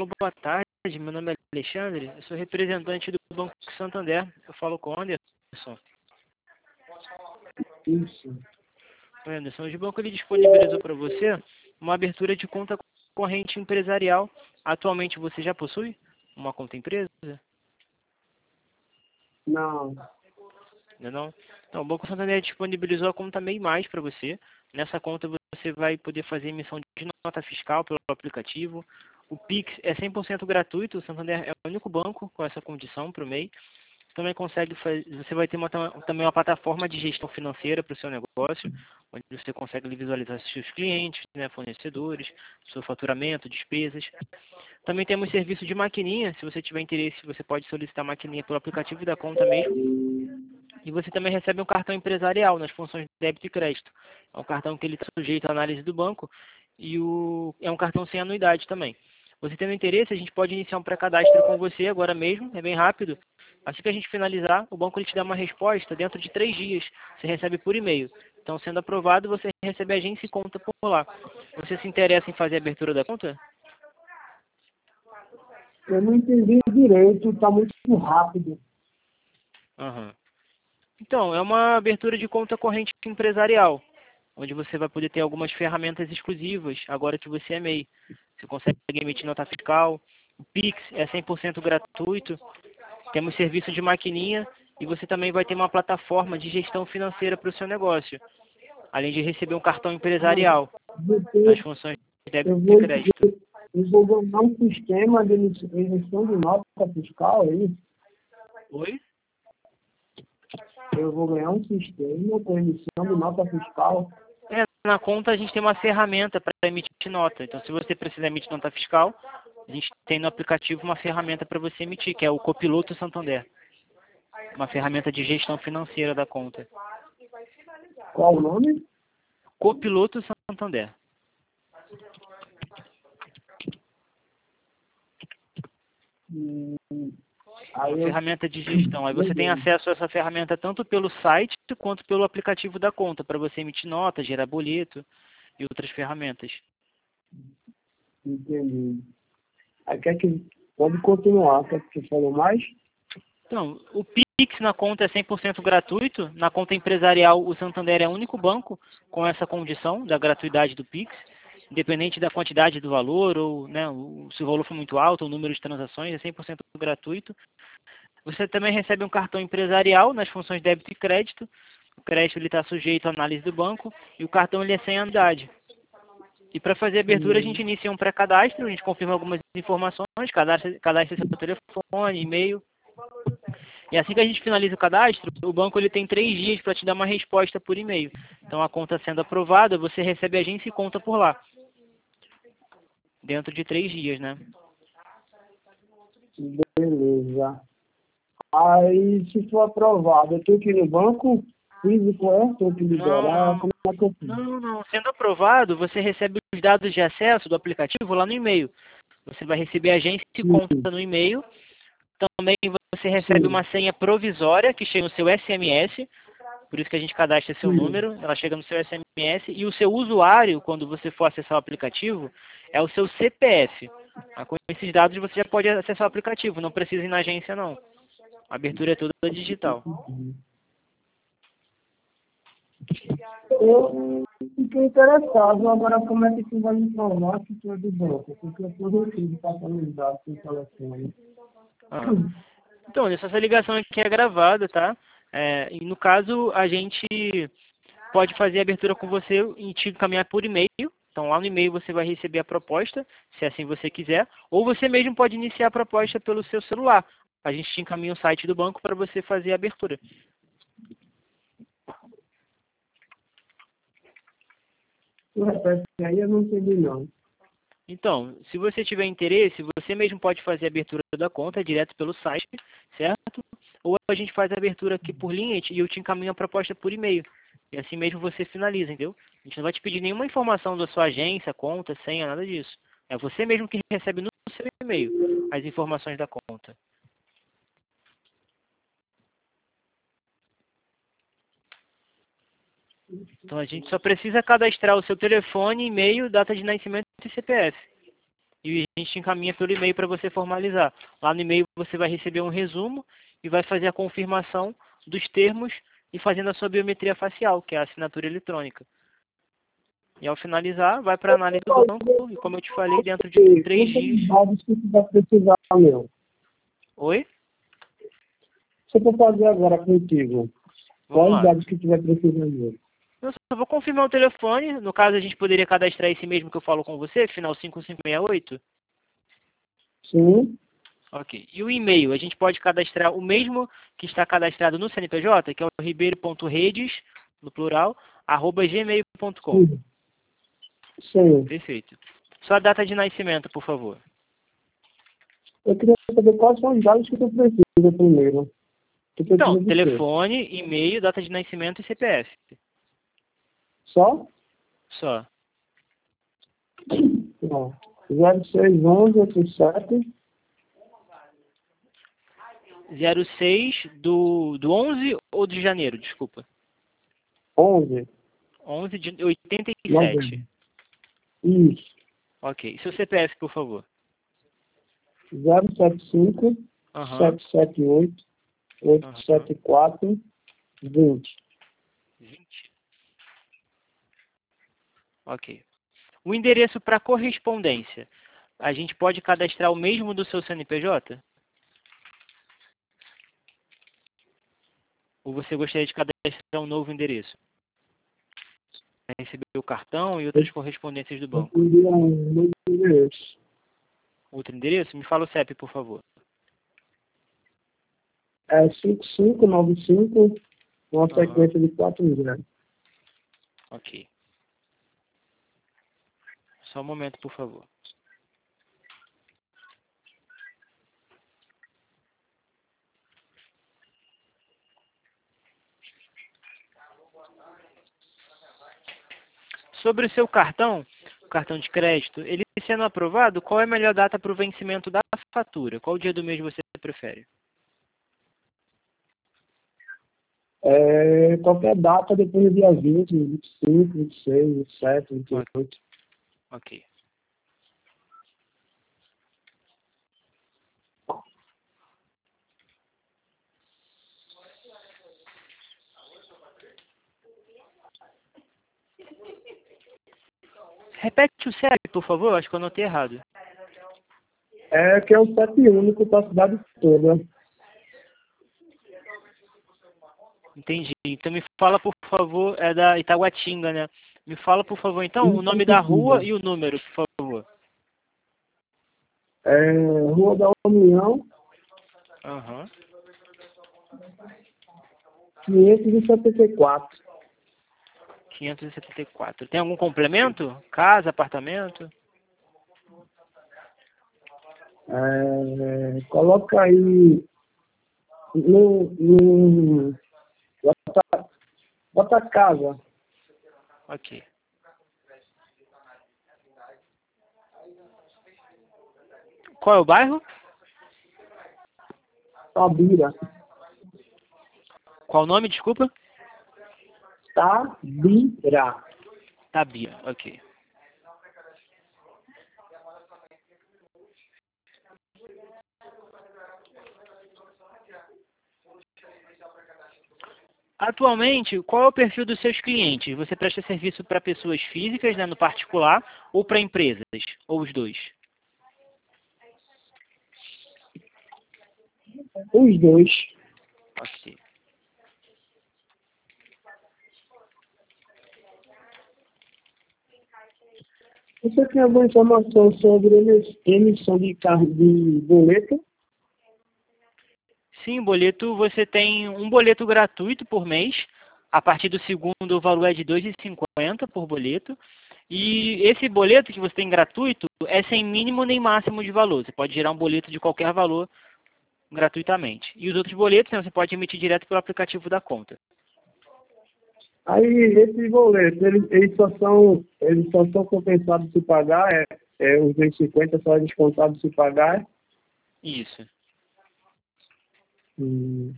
Alô, boa tarde. Meu nome é Alexandre. Eu sou representante do Banco Santander. Eu falo com o Anderson. Isso. Anderson, o banco ele disponibilizou para você uma abertura de conta corrente empresarial. Atualmente você já possui uma conta empresa? Não. Ainda não? Então, o Banco Santander disponibilizou a conta MEI Mais para você. Nessa conta você vai poder fazer emissão de nota fiscal pelo aplicativo. O Pix é 100% gratuito. O Santander é o único banco com essa condição para o MEI. Também consegue você vai ter também uma plataforma de gestão financeira para o seu negócio, onde você consegue visualizar seus clientes, né, fornecedores, seu faturamento, despesas. Também temos serviço de maquininha. Se você tiver interesse, você pode solicitar maquininha pelo aplicativo da conta mesmo. E você também recebe um cartão empresarial nas funções de débito e crédito. É um cartão que ele está sujeito à análise do banco e é um cartão sem anuidade também. Você tendo interesse, a gente pode iniciar um pré-cadastro com você agora mesmo, é bem rápido. Assim que a gente finalizar, o banco ele te dá uma resposta dentro de 3 dias. Você recebe por e-mail. Então, sendo aprovado, você recebe a agência e conta por lá. Você se interessa em fazer a abertura da conta? Eu não entendi direito, está muito rápido. Aham. Então, é uma abertura de conta corrente empresarial, onde você vai poder ter algumas ferramentas exclusivas, agora que você é MEI. Você consegue emitir nota fiscal, o Pix é 100% gratuito, temos serviço de maquininha e você também vai ter uma plataforma de gestão financeira para o seu negócio, além de receber um cartão empresarial nas funções de Eu débito e vou, crédito. eu vou ganhar um sistema de emissão de nota fiscal, é isso? Oi? Eu vou ganhar um sistema com emissão de nota fiscal. Na conta a gente tem uma ferramenta para emitir nota. Então, se você precisar emitir nota fiscal, a gente tem no aplicativo uma ferramenta para você emitir, que é o Copiloto Santander. Uma ferramenta de gestão financeira da conta. Qual o nome? Copiloto Santander. Aí Uma eu... ferramenta de gestão. Aí você tem acesso a essa ferramenta tanto pelo site quanto pelo aplicativo da conta, para você emitir nota, gerar boleto e outras ferramentas. Entendi. Aí quer que... Pode continuar, quer que você fale mais? Então, o Pix na conta é 100% gratuito. Na conta empresarial, o Santander é o único banco com essa condição da gratuidade do Pix. Independente da quantidade do valor, ou né, se o valor for muito alto, o número de transações, é 100% gratuito. Você também recebe um cartão empresarial nas funções de débito e crédito. O crédito está sujeito à análise do banco e o cartão ele é sem anuidade. E para fazer a abertura, a gente inicia um pré-cadastro, a gente confirma algumas informações, cadastra seu telefone, e-mail. E assim que a gente finaliza o cadastro, o banco ele tem 3 dias para te dar uma resposta por e-mail. Então, a conta sendo aprovada, você recebe a agência e conta por lá. Dentro de 3 dias, né? Beleza. Aí, se for aprovado, eu tenho que ir no banco físico, tenho que liberar, como é que eu fiz? Não. Sendo aprovado, você recebe os dados de acesso do aplicativo lá no e-mail. Você vai receber a agência e conta no e-mail. Também você recebe uma senha provisória que chega no seu SMS. Por isso que a gente cadastra seu número. Ela chega no seu SMS. E o seu usuário, quando você for acessar o aplicativo, é o seu CPF. Com esses dados você já pode acessar o aplicativo. Não precisa ir na agência, não. A abertura é toda digital. Eu fiquei interessado, agora como é que tu vai me informar que tu é do banco? Porque eu estou recebido para atualizar o telefone. Então, essa ligação aqui é gravada, tá? E no caso, a gente pode fazer a abertura com você e te encaminhar por e-mail. Então, lá no e-mail você vai receber a proposta, se assim você quiser. Ou você mesmo pode iniciar a proposta pelo seu celular. A gente te encaminha o site do banco para você fazer a abertura. Tu repete aí, eu não entendi não. Então, se você tiver interesse, você mesmo pode fazer a abertura da conta direto pelo site, certo? Ou a gente faz a abertura aqui por linha e eu te encaminho a proposta por e-mail. E assim mesmo você finaliza, entendeu? A gente não vai te pedir nenhuma informação da sua agência, conta, senha, nada disso. É você mesmo que recebe no seu e-mail as informações da conta. Então a gente só precisa cadastrar o seu telefone, e-mail, data de nascimento e CPF. e a gente encaminha pelo e-mail para você formalizar. Lá no e-mail você vai receber um resumo e vai fazer a confirmação dos termos e fazendo a sua biometria facial, que é a assinatura eletrônica. E ao finalizar, vai para a análise do banco e, como eu te falei, dentro de 3 dias... dados que você vai precisar, meu. Oi? Se eu for fazer agora contigo, Vamos quais lá. dados que tu vai precisar, meu? Eu só vou confirmar o telefone. No caso, a gente poderia cadastrar esse mesmo que eu falo com você, final 5568. Sim, Ok. E o e-mail? A gente pode cadastrar o mesmo que está cadastrado no CNPJ, que é o ribeiro.redes, no plural, @gmail.com. sim, sim. Perfeito. Sua data de nascimento, por favor. Eu queria saber quais são os dados que tu precisa primeiro. Tu Então, precisa de quê? telefone, e-mail, data de nascimento e CPF. Só? Só. Não. 061187 06 do 11 ou de janeiro, desculpa. 11 11 de 87. novembro. Isso. Ok. Seu CPF, por favor. 075 Aham. 778 Aham. 874 20. 20. Ok. O endereço para correspondência. A gente pode cadastrar o mesmo do seu CNPJ? Ou você gostaria de cadastrar um novo endereço? Para receber o cartão e outras correspondências do Eu banco. queria um novo endereço. Outro endereço? Me fala o CEP, por favor. É 5595, uma Aham. sequência de 40. Ok. Só um momento, por favor. Sobre o seu cartão, o cartão de crédito, ele sendo aprovado, qual é a melhor data para o vencimento da fatura? Qual dia do mês você prefere? Qualquer data depois do dia 20, 25, 26, 27, Ok. 28. Ok. Repete o CEP, por favor, acho que eu anotei errado. Que é o CEP único para a cidade toda. Entendi. Então me fala, por favor, é da Itaguatinga, né? Me fala, por favor, então, o Isso é nome da rua possível. e o número, por favor. Rua da União, Aham. 574. 574. Tem algum complemento? Casa, apartamento? Coloca aí no bota casa, Ok. Qual é o bairro? Tabira. Qual o nome, desculpa? Tabira. Tabia, ok. Atualmente, qual é o perfil dos seus clientes? Você presta serviço para pessoas físicas, né, no particular, ou para empresas? Ou os dois? Os dois. Ok. Você tem alguma informação sobre emissão de boleto? Sim, boleto, você tem um boleto gratuito por mês. A partir do segundo, o valor é de R$ 2,50 por boleto. E esse boleto que você tem gratuito é sem mínimo nem máximo de valor. Você pode gerar um boleto de qualquer valor gratuitamente. E os outros boletos, né, você pode emitir direto pelo aplicativo da conta. Aí, esses boletos, eles só são compensados se pagar, os 250 só é descontado se pagar. Isso. Hum,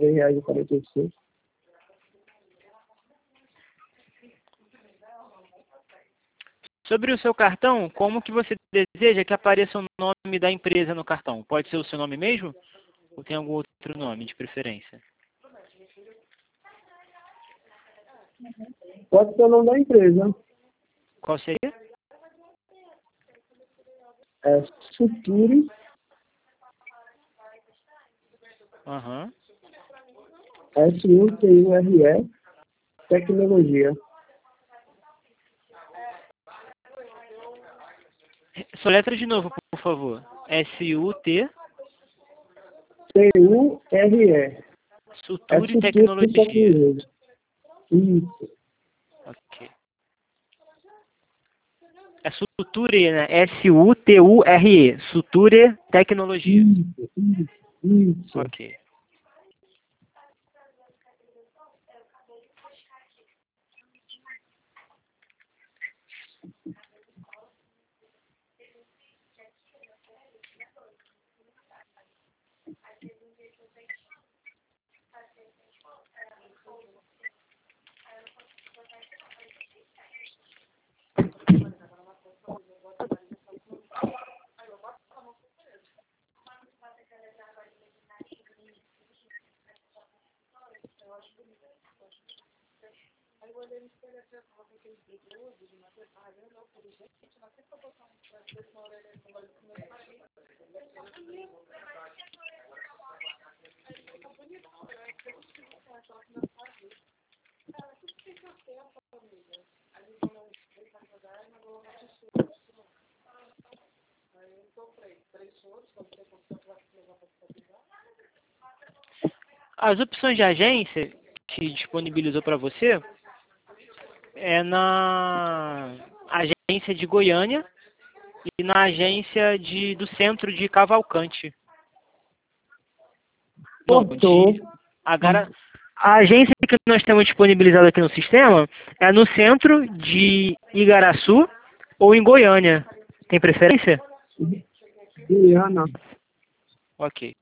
R$ 3,46. Sobre o seu cartão, como que você deseja que apareça o nome da empresa no cartão? Pode ser o seu nome mesmo? Ou tem algum outro nome de preferência? Pode ser o nome da empresa. Qual seria? É Suture Aham. SUTURE Tecnologia. Soletra de novo, por favor. S-U-T, TURE. É Suture Suture Tecnologia. Tecnologia. Isso. Ok. É Suture, né? S-U-T-U-R-E. Suture Tecnologia. Isso. Ok. As opções de agência que disponibilizou para você é na agência de Goiânia e na agência do centro de Cavalcante. Não, Cortou. a agência que nós temos disponibilizada aqui no sistema é no centro de Igaraçu ou em Goiânia. Tem preferência? Diana. Ok.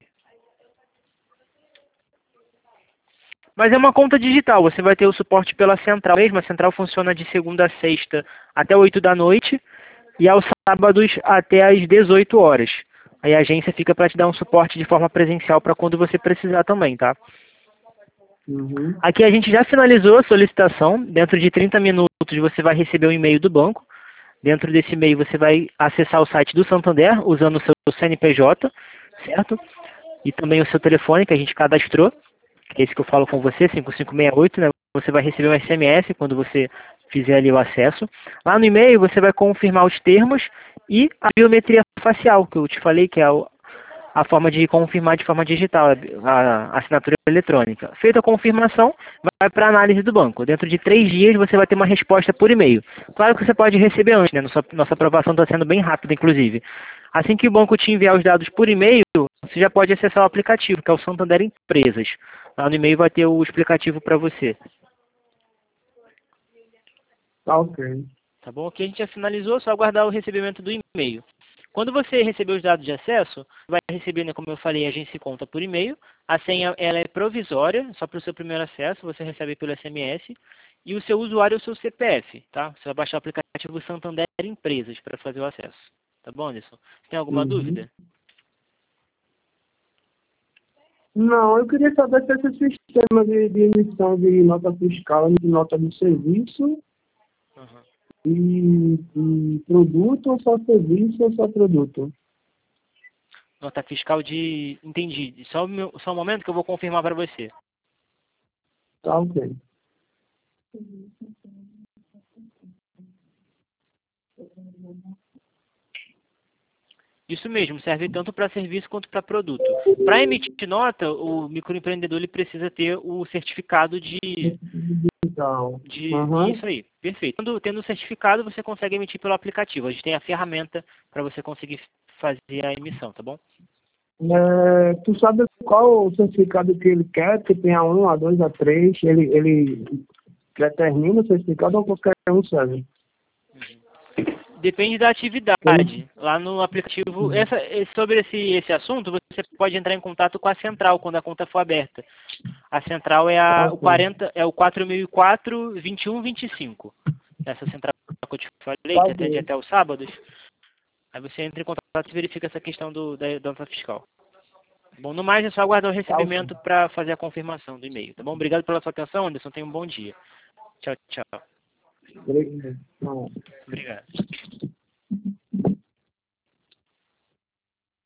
Mas é uma conta digital, você vai ter o suporte pela central mesmo. A central funciona de segunda a sexta até 8 da noite e aos sábados até às 18 horas. Aí a agência fica para te dar um suporte de forma presencial para quando você precisar também, tá? Uhum. Aqui a gente já finalizou a solicitação. Dentro de 30 minutos você vai receber um e-mail do banco. Dentro desse e-mail você vai acessar o site do Santander usando o seu CNPJ, certo? E também o seu telefone que a gente cadastrou, que é esse que eu falo com você, 5568, né? Você vai receber um SMS quando você fizer ali o acesso. Lá no e-mail você vai confirmar os termos e a biometria facial, que eu te falei que é a forma de confirmar de forma digital, a assinatura eletrônica. Feita a confirmação, vai para a análise do banco. Dentro de 3 dias você vai ter uma resposta por e-mail. Claro que você pode receber antes, né? Nossa aprovação está sendo bem rápida, inclusive. Assim que o banco te enviar os dados por e-mail, você já pode acessar o aplicativo, que é o Santander Empresas. Lá no e-mail vai ter o explicativo para você. Tá ok. Tá bom? Aqui a gente já finalizou, só aguardar o recebimento do e-mail. Quando você receber os dados de acesso, vai receber, né, como eu falei, a agência conta por e-mail. A senha ela é provisória, só para o seu primeiro acesso, você recebe pelo SMS. E o seu usuário é o seu CPF, tá? Você vai baixar o aplicativo Santander Empresas para fazer o acesso. Tá bom, Anderson? Tem alguma dúvida? Não, eu queria saber se esse sistema de emissão de nota fiscal, de nota de serviço Uhum. e produto ou só serviço ou só produto. Nota fiscal de... Entendi. Só um momento que eu vou confirmar para você. Tá ok. Isso mesmo, serve tanto para serviço quanto para produto. Para emitir nota, o microempreendedor ele precisa ter o certificado Então, Isso aí, perfeito. Tendo o certificado, você consegue emitir pelo aplicativo. A gente tem a ferramenta para você conseguir fazer a emissão, tá bom? tu sabe qual o certificado que ele quer? Que tem A1, A2, A3, ele determina o certificado ou qualquer um serve? Depende da atividade. Lá no aplicativo, sobre esse assunto, você pode entrar em contato com a central quando a conta for aberta. A central é o 40, é o 4004-2125. Essa central que eu te falei, Tá que atende bem. até os sábados. Aí você entra em contato e verifica essa questão da nota fiscal. Bom, no mais é só aguardar o Tá ok. recebimento para fazer a confirmação do e-mail, tá bom? Obrigado pela sua atenção, Anderson. Tenha um bom dia. Tchau, tchau. Obrigado. Não. Obrigado.